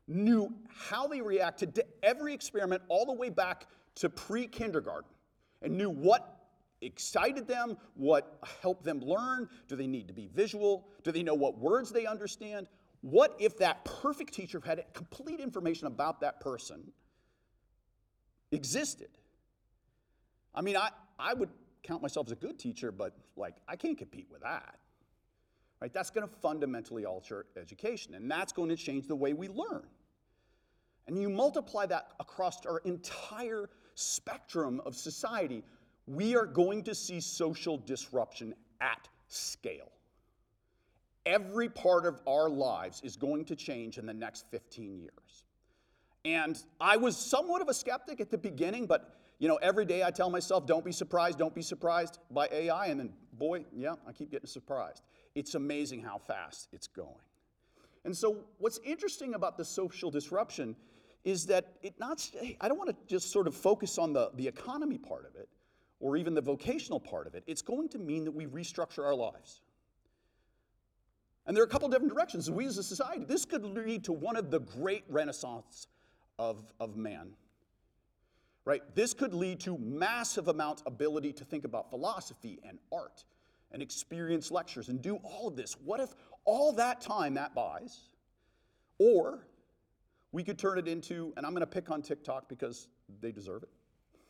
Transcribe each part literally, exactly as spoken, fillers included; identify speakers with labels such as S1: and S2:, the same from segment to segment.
S1: knew how they reacted to every experiment all the way back to pre-kindergarten, and knew what excited them, what helped them learn. Do they need to be visual? Do they know what words they understand? What if that perfect teacher had complete information about that person existed? I mean, I, I would count myself as a good teacher, but like, I can't compete with that. Right? That's going to fundamentally alter education, and that's going to change the way we learn. And you multiply that across our entire spectrum of society, we are going to see social disruption at scale. Every part of our lives is going to change in the next fifteen years. And I was somewhat of a skeptic at the beginning, but you know, every day I tell myself, don't be surprised, don't be surprised by A I, and then boy, yeah, I keep getting surprised. It's amazing how fast it's going. And so what's interesting about the social disruption is that it not, I don't want to just sort of focus on the, the economy part of it, or even the vocational part of it. It's going to mean that we restructure our lives. And there are a couple different directions. We as a society, this could lead to one of the great renaissance of, of man. Right? This could lead to massive amount of ability to think about philosophy and art and experience lectures and do all of this. What if all that time that buys? Or we could turn it into, and I'm going to pick on TikTok because they deserve it.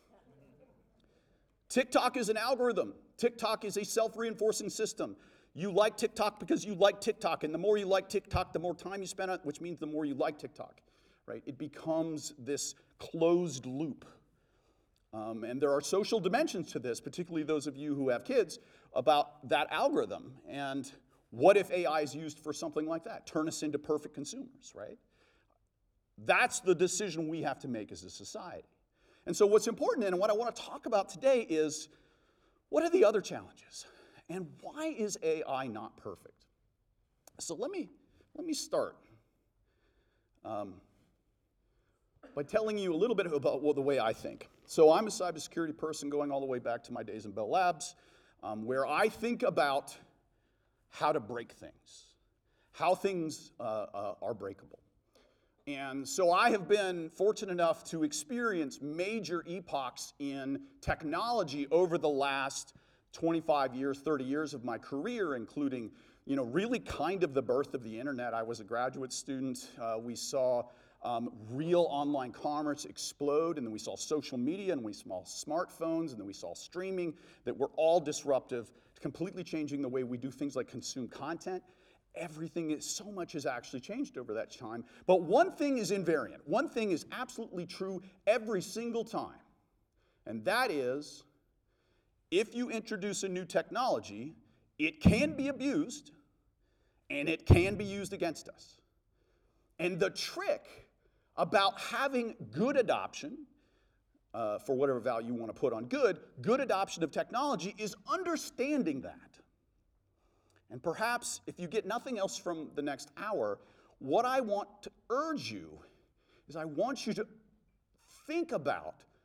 S1: TikTok is an algorithm. TikTok is a self-reinforcing system. You like TikTok because you like TikTok, and the more you like TikTok, the more time you spend on it, which means the more you like TikTok. Right? It becomes this closed loop. Um, and there are social dimensions to this, particularly those of you who have kids, about that algorithm. And what if A I is used for something like that? Turn us into perfect consumers, right? That's the decision we have to make as a society. And so what's important, and what I want to talk about today is, what are the other challenges? And why is A I not perfect? So let me, let me start. Um, by telling you a little bit about well, the way I think. So I'm a cybersecurity person going all the way back to my days in Bell Labs, um, where I think about how to break things, how things uh, uh, are breakable. And so I have been fortunate enough to experience major epochs in technology over the last twenty-five years, thirty years of my career, including, you know, really kind of the birth of the internet. I was a graduate student. Uh, we saw Um, real online commerce explode, and then we saw social media, and we saw smartphones, and then we saw streaming that were all disruptive, completely changing the way we do things like consume content. Everything is, so much has actually changed over that time. But one thing is invariant. One thing is absolutely true every single time, and that is, if you introduce a new technology, it can be abused, and it can be used against us. And the trick about having good adoption, uh, for whatever value you want to put on good, good adoption of technology is understanding that. And perhaps if you get nothing else from the next hour, what I want to urge you is I want you to think about